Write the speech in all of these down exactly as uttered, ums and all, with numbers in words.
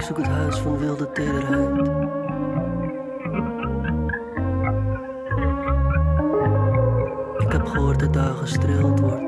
zoek het huis van wilde tederheid. Ik heb gehoord dat daar gestreeld wordt.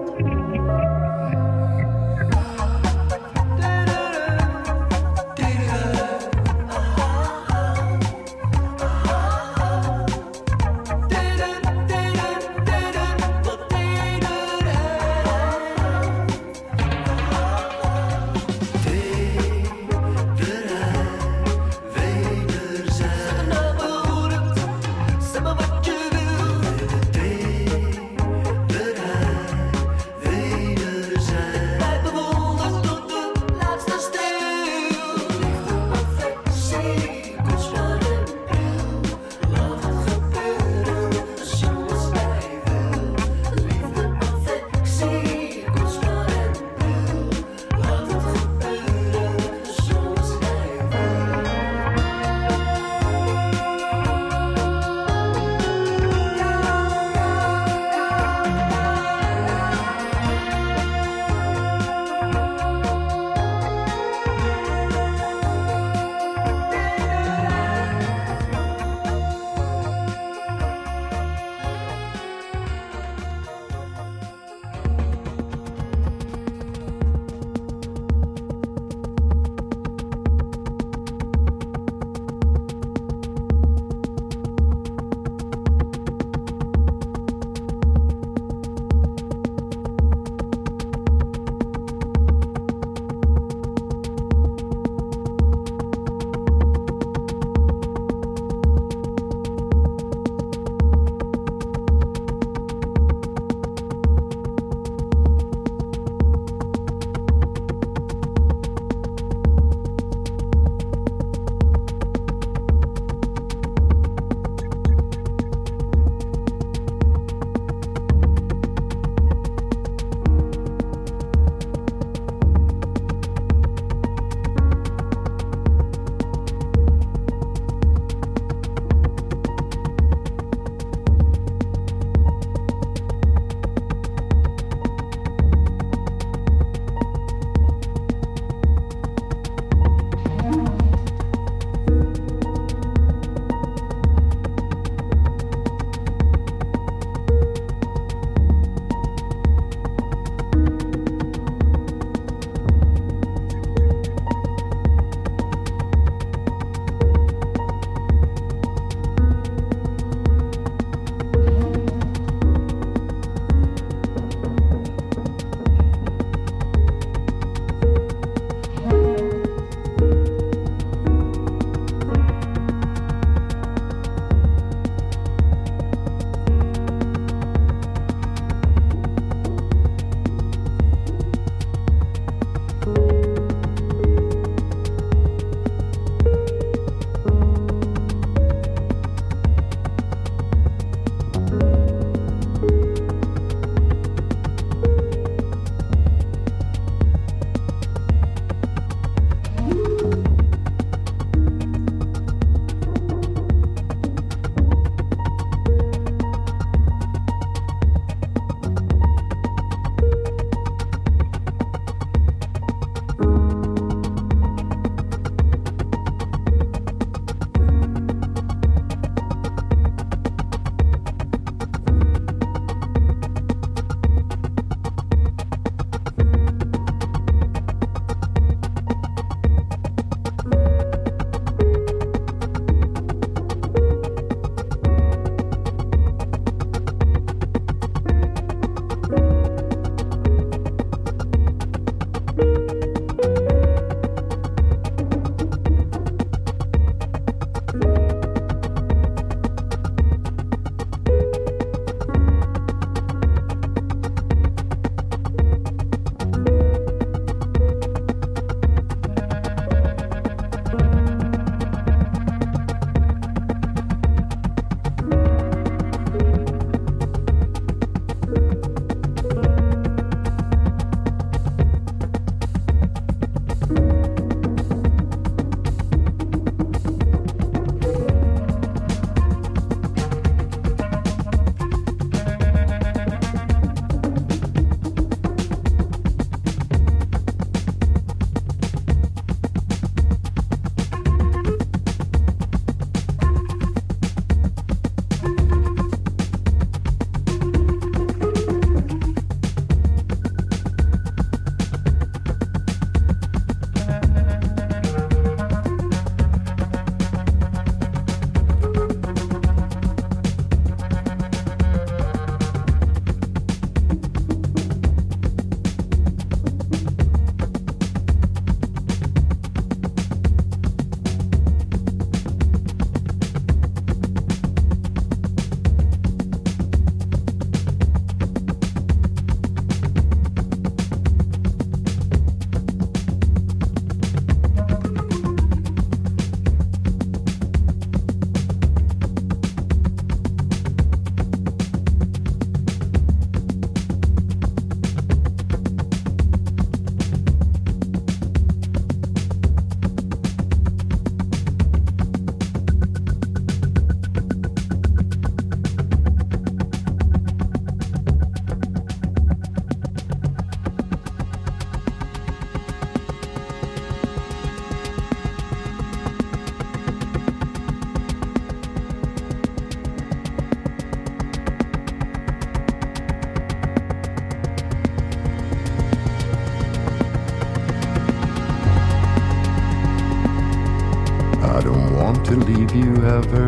to leave you ever.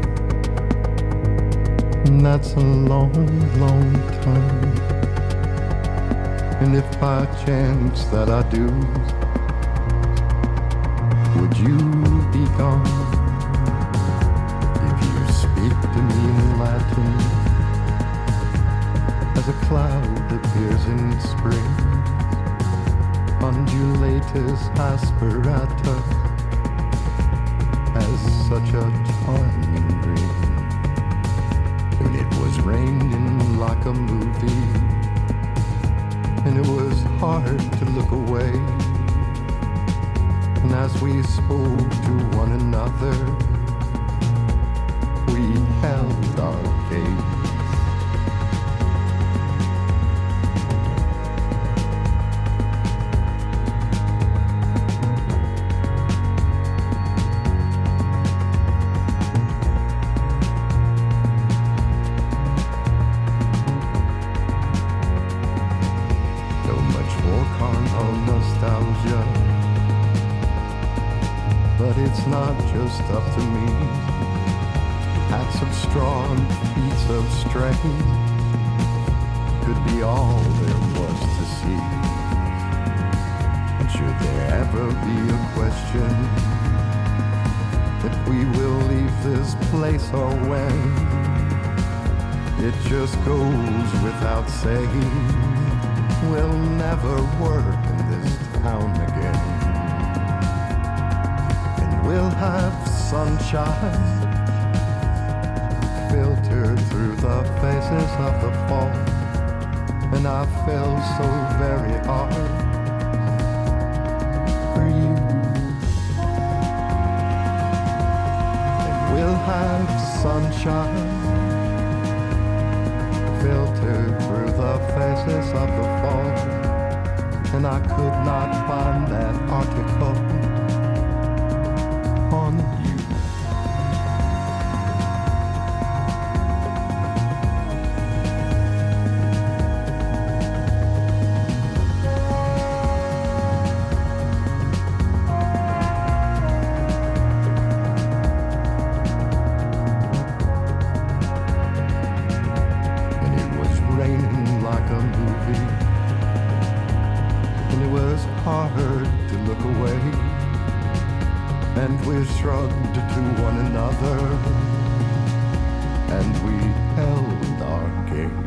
And that's a long, long time. And if by chance that I do, would you be gone? If you speak to me in Latin, as a cloud appears in spring, undulatus aspirata, as such a charming dream. And it was raining like a movie, and it was hard to look away. And as we spoke to one another, we held our gaze. It's not just up to me. Acts of strong feats of strength could be all there was to see. And should there ever be a question that we will leave this place or when, it just goes without saying, we'll never work in this town again. We'll have sunshine filtered through the faces of the fall. And I fell so very hard for you. And we'll have sunshine filtered through the faces of the fall. And I could not find that article on you. And it was raining like a movie, and it was hard to look away. And we shrugged to one another, and we held our gaze.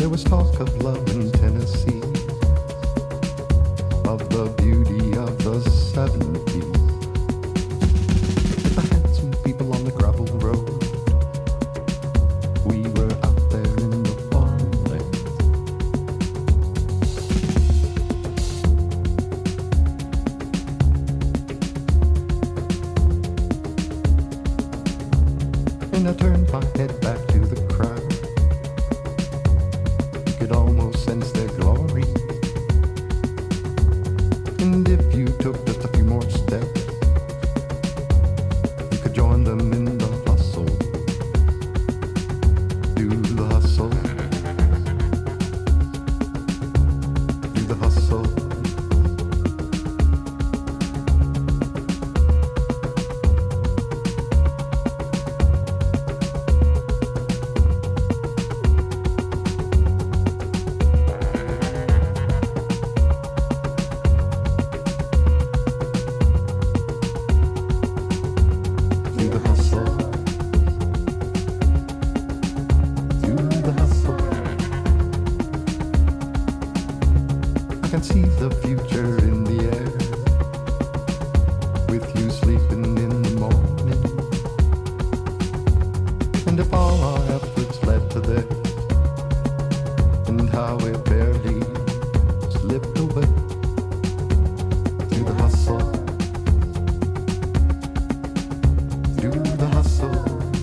There was talk of love in Tennessee, of the beauty of the seventies. With the handsome people on the gravel road, we were out there in the farmland. And I turned my head back to the crowd. Could almost sense their glory. And if you took just a few more steps, you could join them in the hustle. Do the hustle. Do the hustle. See the future in the air, with you sleeping in the morning. And if all our efforts led to this, and how we barely slipped away through the hustle, through the hustle.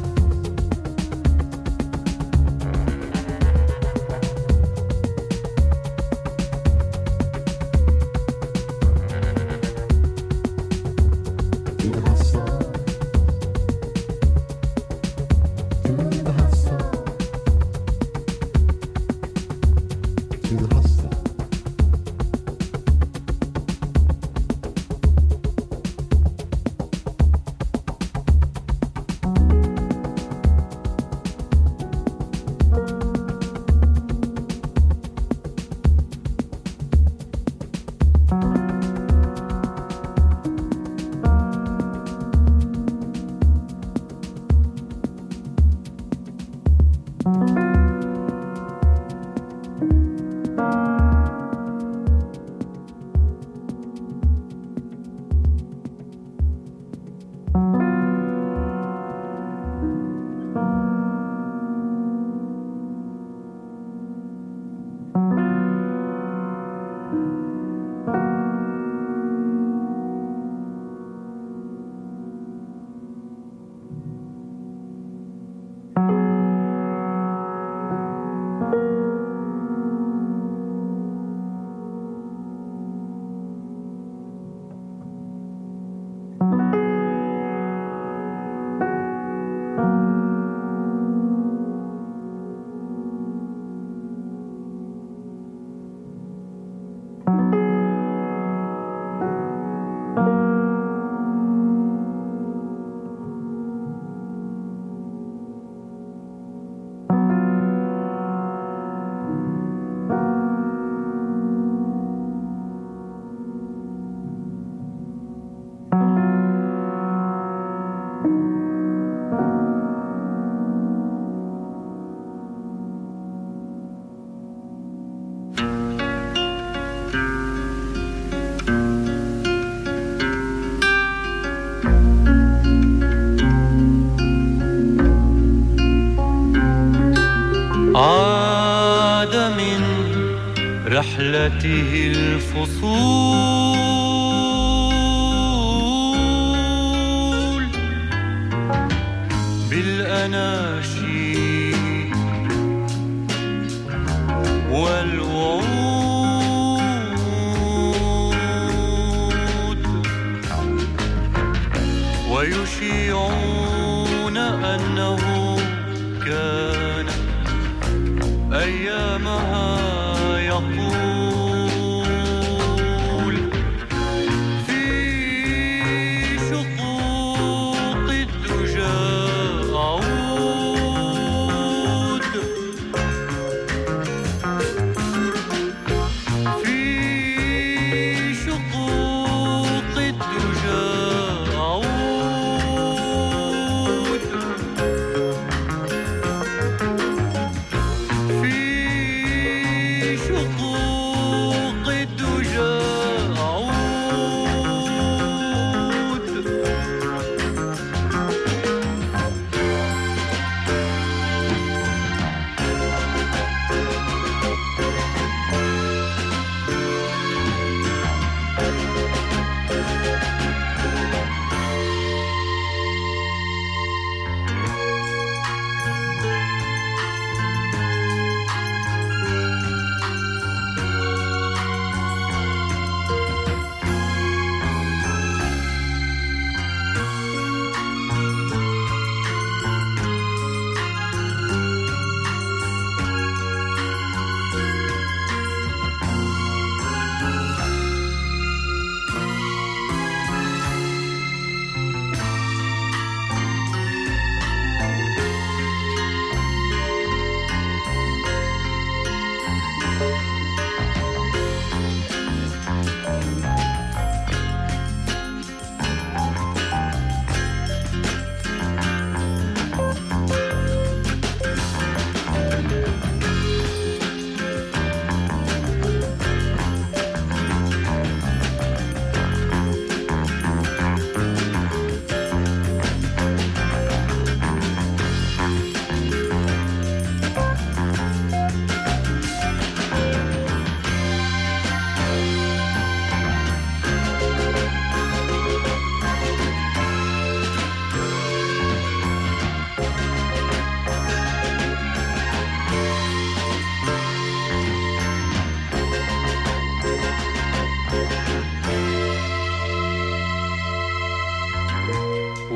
عاد من رحلته الفصول بالأناشيد والوعود ويشيعون أنه كان أيامها يقول في شقوق الدجى أعود في شقوق الدجى أعود في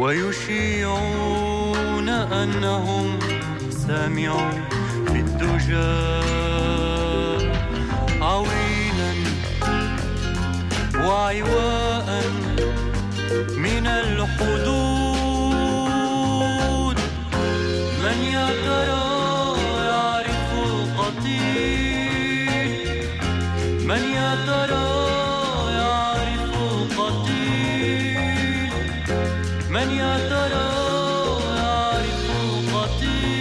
ويشيعون أنهم سمعوا في الدجى عويلا وعواء من الحدود. من يا ترى يعرف القتيل؟ من يا ترى يعرف القتيل؟ من يا ترى يعرف القتيل؟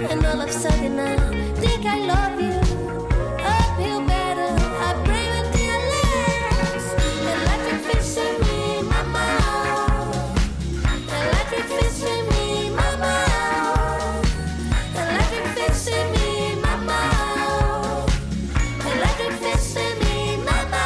and all of a sudden I think I love you. Uphill battle, I pray until I last. Electric fish in me, mama. Electric fish in me, mama. Electric fish in me, mama. Electric fish in me, mama.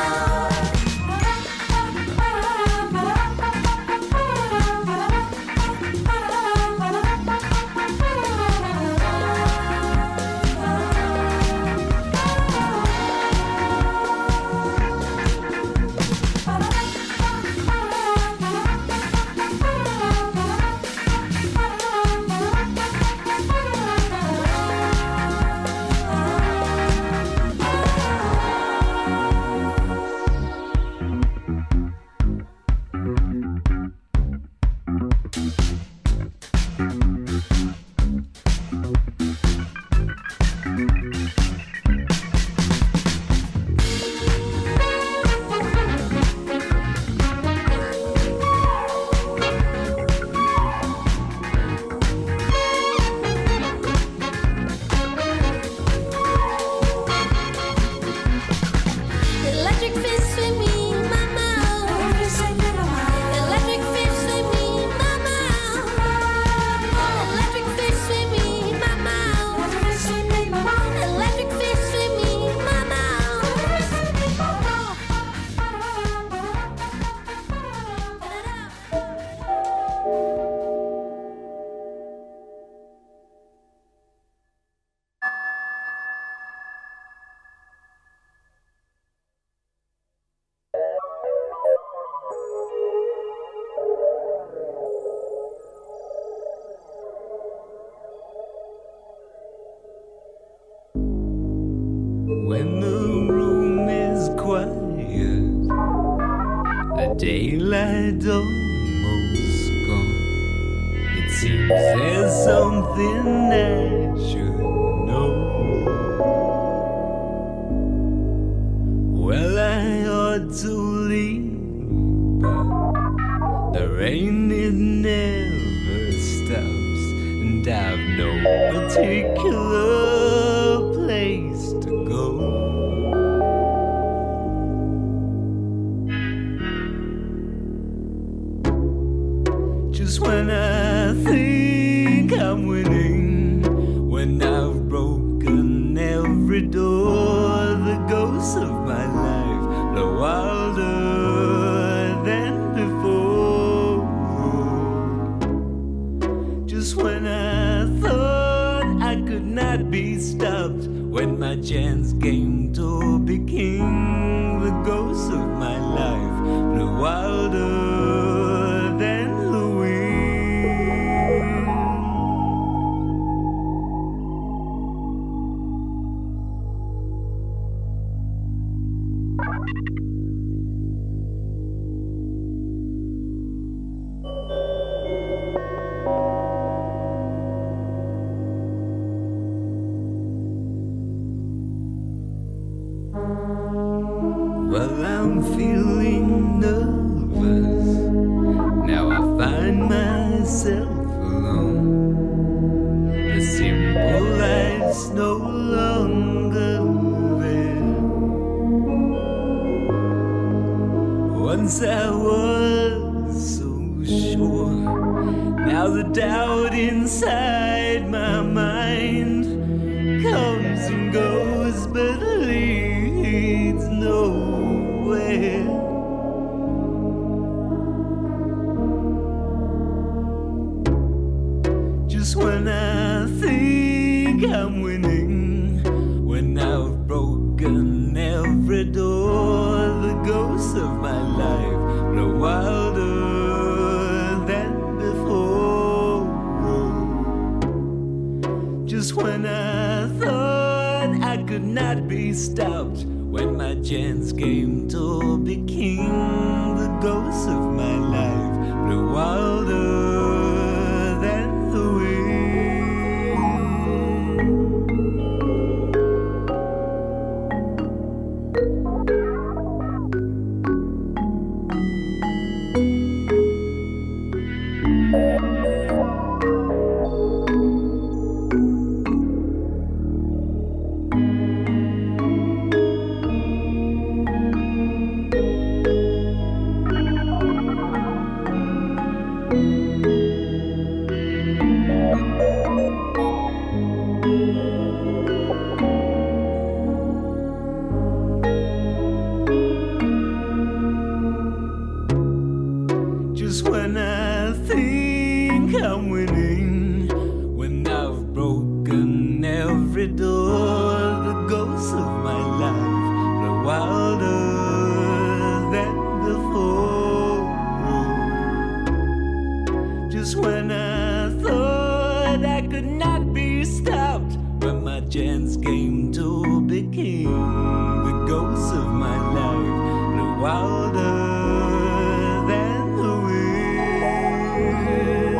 Electric fish in me, mama. Electric fish in me, mama. Electric fish in me, mama. Electric fish in me, mama. When the room is quiet, the daylight almost gone, it seems there's something I should know. Well, I ought to leave, but the rain it never stops, and I've no particular place to go. Just when I think I'm winning, when I've broken every door, the ghosts of my life blow wilder than before. Just when I thought I could not be stopped, when my chance came to be king, the ghosts of my life blew wilder than the wind. Well, I'm feeling nervous. Now I find myself alone. The simple life's no longer there. Once I was so sure. Now the doubt inside my mind comes and goes, but leads nowhere. Just when I think I'm winning, when I've broken every door, the ghosts of my life blow wilder than before. Just when I thought I could not be stopped, when my chance came to be king, the ghosts of my life blew wilder than the wind. I'm winning. When I've broken every door, the ghosts of my life blow wilder than before. Just when I thought I could not be stopped, when my chance came to be king, the ghosts of my life blew wilder than the wind.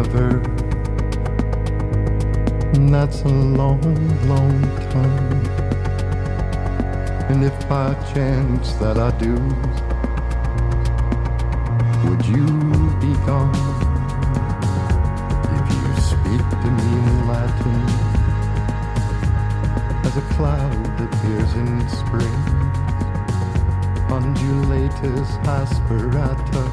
together. And that's a long, long time. And if by chance that I do, would you be gone? If you speak to me in Latin, as a cloud appears in spring, undulatus aspirata,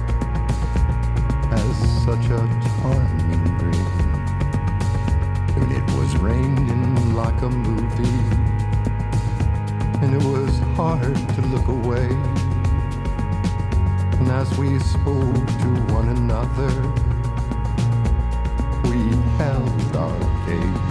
as such a charming dream. And it was raining like a movie, and it was hard to look away. And as we spoke to one another, we held our gaze.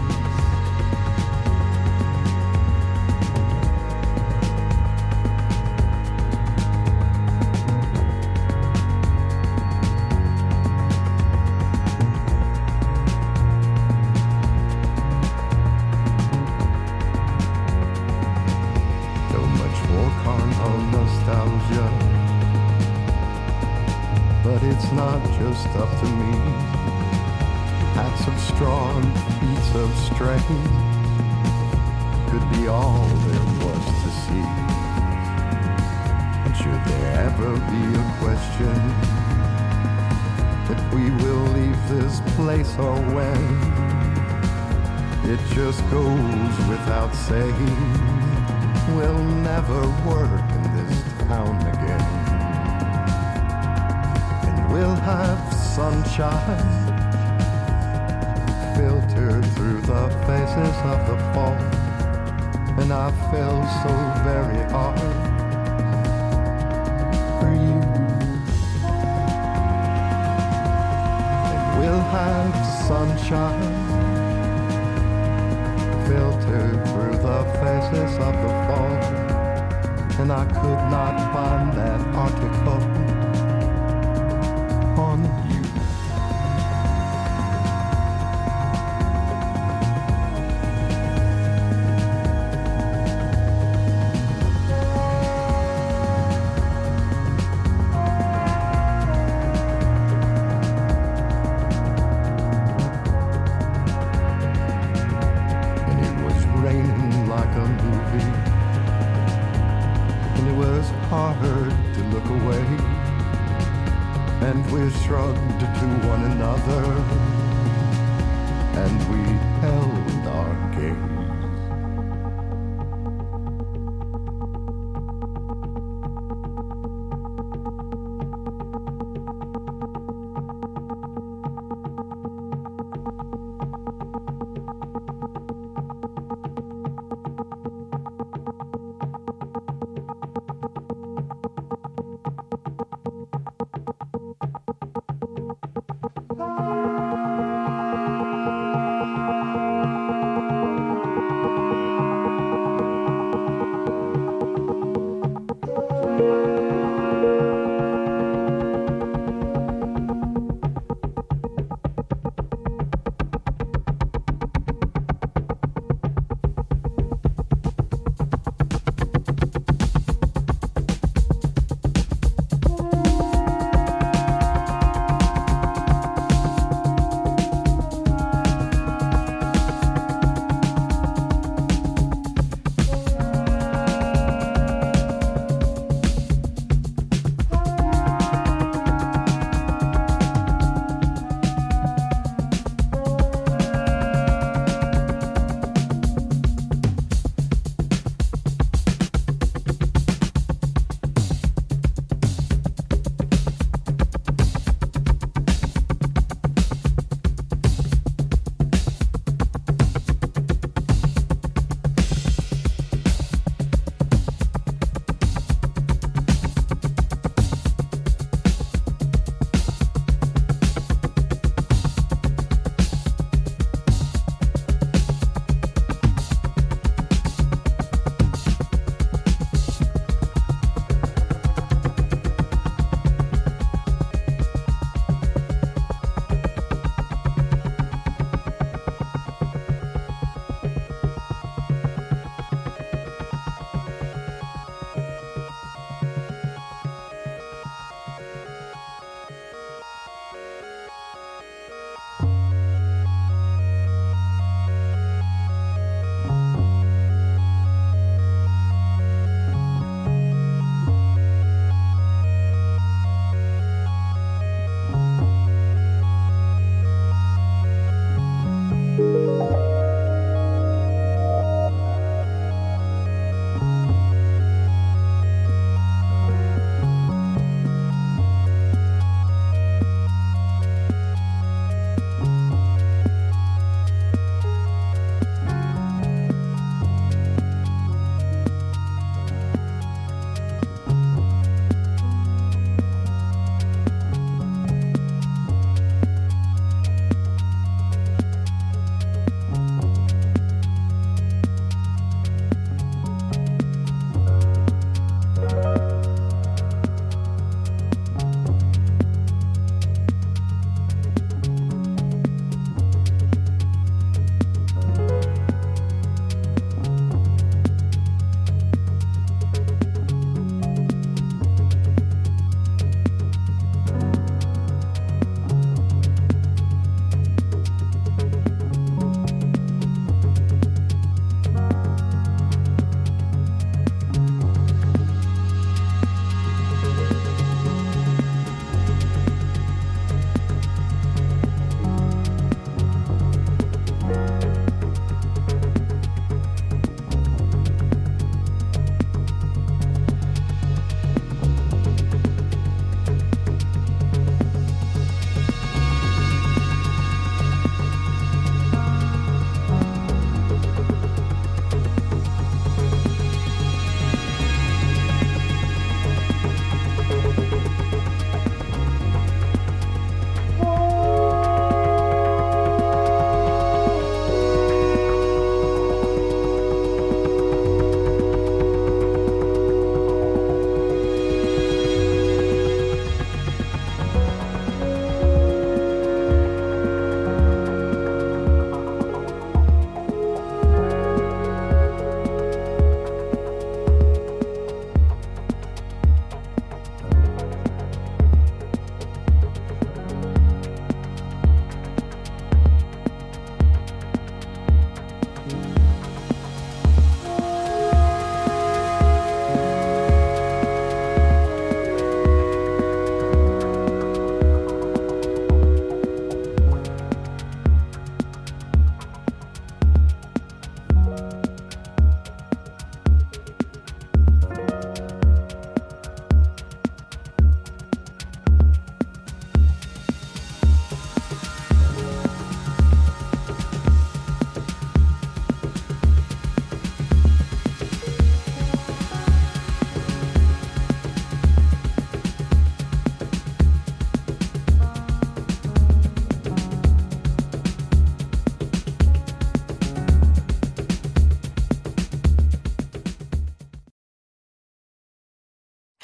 It's not just up to me. Hats of straw and feats of strength could be all there was to see. And should there ever be a question that we will leave this place or when, it just goes without saying, we'll never work in this town again. We'll have sunshine filtered through the faces of the fall. And I fell so very hard for you. And we'll have sunshine filtered through the faces of the fall. And I could not find that article on you. And it was raining like a movie, and it was hard to look away. And we shrugged to one another, and we held our gaze.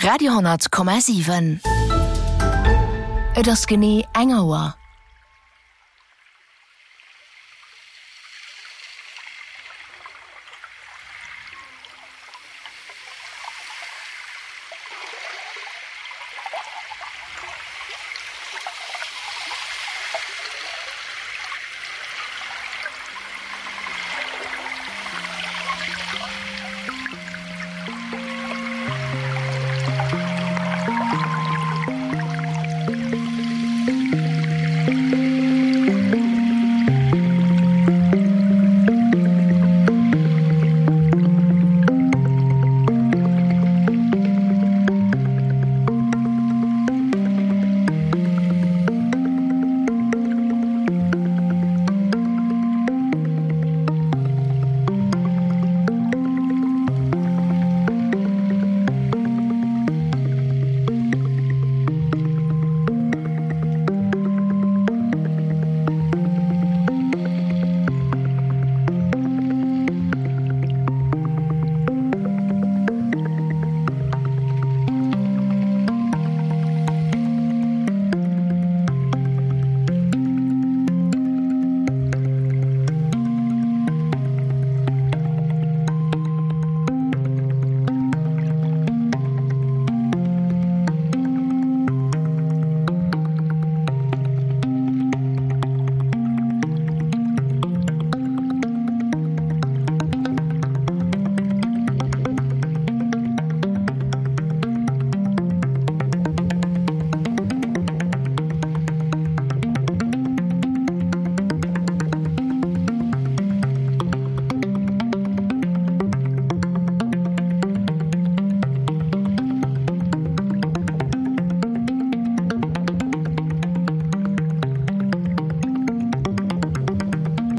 Radio hundert Komma sieben. Et ass genie enger Uhr.